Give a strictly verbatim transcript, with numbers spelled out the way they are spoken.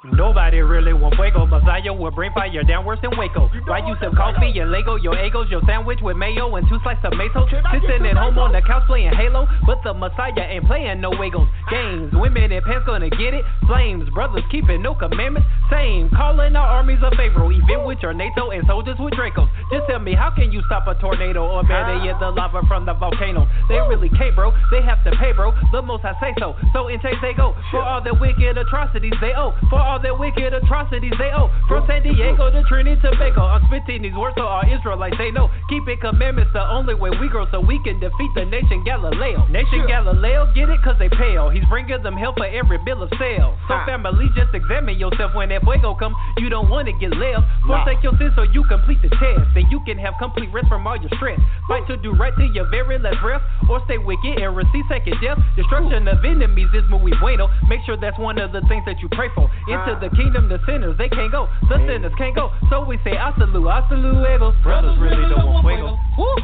Nobody really want fuego. Messiah will bring fire down worse than Waco. Why you sip coffee and Lego? Your egos, your sandwich with mayo and two slices of tomato. Sitting at home on the couch playing Halo, but the Messiah ain't playing no Wagos. Games, women in pants gonna get it. Flames, brothers keeping no commandments. Same, calling our armies of Pharaoh. Event with your NATO and soldiers with Dracos. Just tell me, how can you stop a tornado or better yet the lava from the volcano? They really can't, bro. They have to pay, bro. The most I say so. So in chase they go for all the wicked atrocities they owe. For all their wicked atrocities they owe. From San Diego to Trinidad to Tobago, I'm spitting these words so all Israelites they know. Keeping commandments the only way we grow, so we can defeat the nation Galileo. Nation Galileo, get it? Cause they pale. He's bringing them help for every bill of sale. So family, just examine yourself when that fuego come. You don't want to get left. Forsake your sins so you complete the test. Then you can have complete rest from all your stress. Fight to do right to your very last breath, or stay wicked and receive second death. Destruction of enemies is muy bueno. Make sure that's one of the things that you pray for. Into the kingdom, the sinners, they can't go. The sinners can't go. So we say, hasta luego, hasta luego. Brothers really don't want fuego.